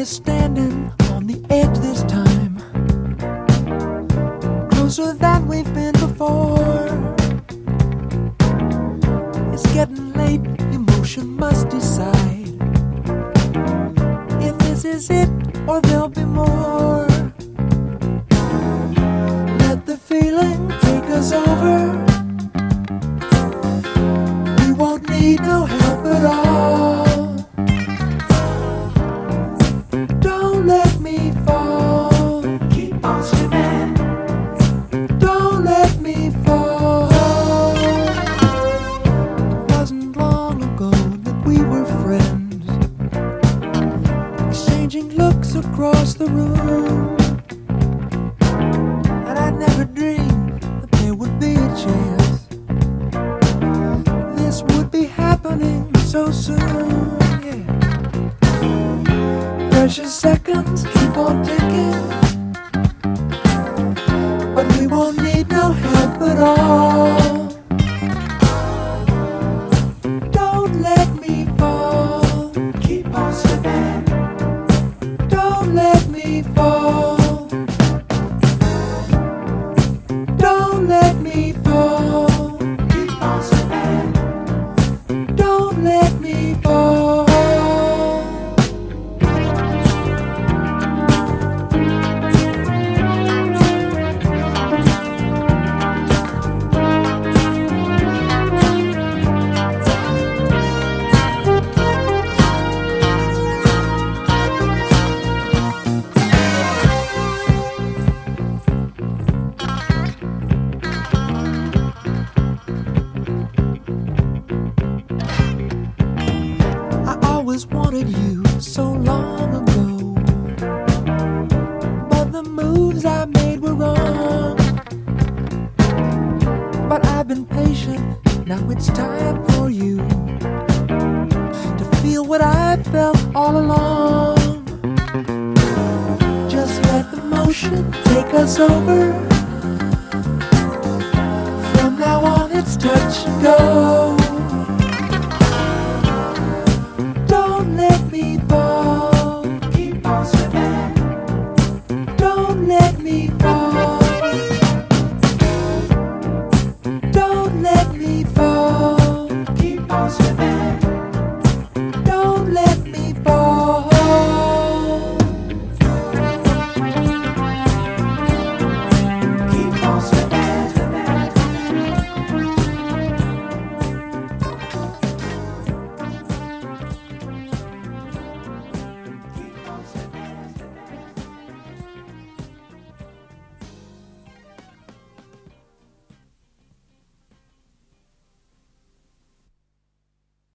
me standing on the edge this time, closer than we've been before. It's getting late, emotion must decide if this is it or there'll be more. Let the feeling take us over. We won't need no help at all. Don't let me fall. Keep on swimming. Don't let me fall. It wasn't long ago that we were friends, exchanging looks across the room, and I never dreamed that there would be a chance this would be happening so soon. Yeah. Precious seconds keep on ticking, but we won't need no help at all. Don't let me fall. Keep on swimming. Don't let me fall. Don't let me fall. Keep on swimming. Don't let me fall. Always wanted you so long ago, but the moves I made were wrong. But I've been patient, now it's time for you to feel what I felt all along. Just let the motion take us over. From now on it's touch and go.